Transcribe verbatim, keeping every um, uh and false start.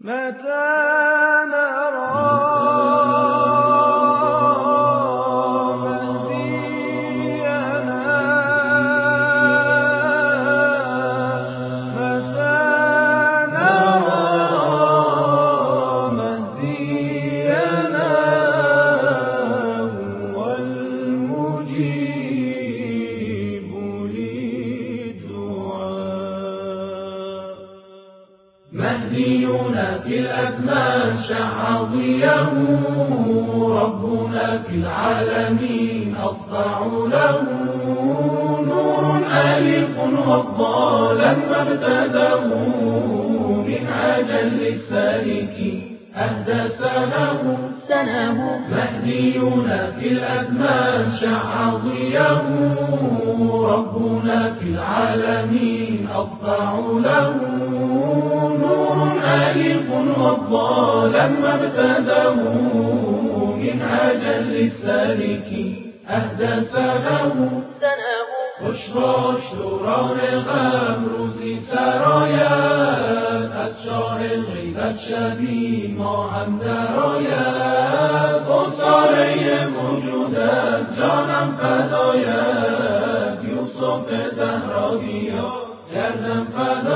متى نرى مهدينا متى نرى مهدينا هو المجيب للدعاء. مهدينا في الأزمان شع ضياه، ربنا في العالمين أضفع له. نور آلق وضى لما ابتداه، منهاجا للسالكين أهدى سناه. مهدينا في الأزمان شع ضياه، ربنا في العالمين أضفع له. نور آلق وضى لما ابتداه، منهاجا للسالكين أهدى سناه. بشرى شرار الغمروز سرايات، أسرار الغيبة شبيه ما هم درايات. أسرار موجودات جانم فدایت، یوسف زهرا بیا گردم فدا.